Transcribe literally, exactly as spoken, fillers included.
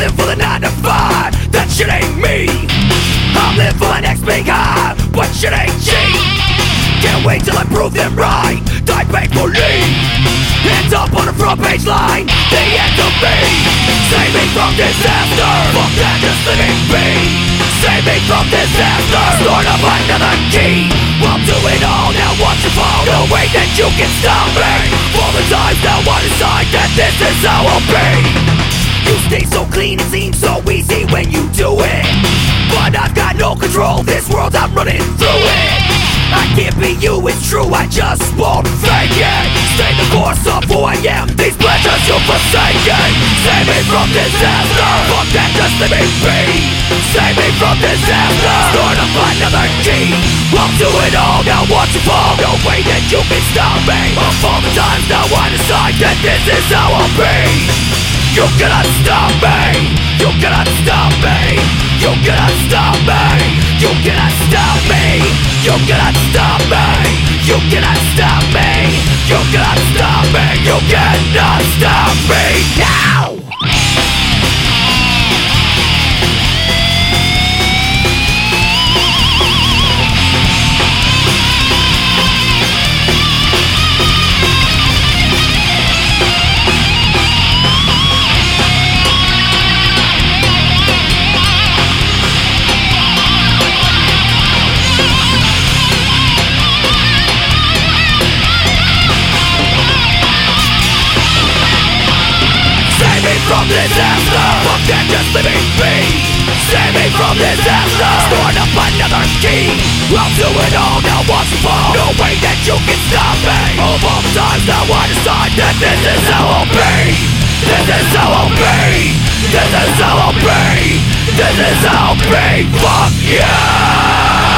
live for the nine to five. That shit ain't me. I'm living for my next big high, but shit ain't cheap. Can't wait till I prove them right. Die painfully. Hands up on the front page line. The end of me. Save me from disaster. Fuck that, just let me be. Save me from disaster. Start up another key. I'll do it all, now watch it fall. No way that you can stop me. For the times now I decide that this is how I'll be. You stay so clean, it seems so easy when you do it. But I've got no control, this world I'm running through it. I can't be you, it's true, I just won't fake it. Stay the course of who I am, these pleasures you're forsaken. Save me from disaster, fuck that, just let me be. Save me from disaster, start up another key. I'll do it all, now watch it fall. No way that you can stop me. Of all the times now I decide that this is how I'll be. You cannot stop me. You cannot stop me. You cannot stop me. You cannot stop me. You cannot stop me. You cannot stop me. You cannot stop me. You cannot stop me now. From disaster, fuck that, just let me be. Save me from disaster, start up another key. I'll do it all, now watch it fall. No way that you can stop me. Of all the times now I decide that this is how I'll be. This is how I'll be. This is how I'll be. This is how I'll be. Fuck yeah.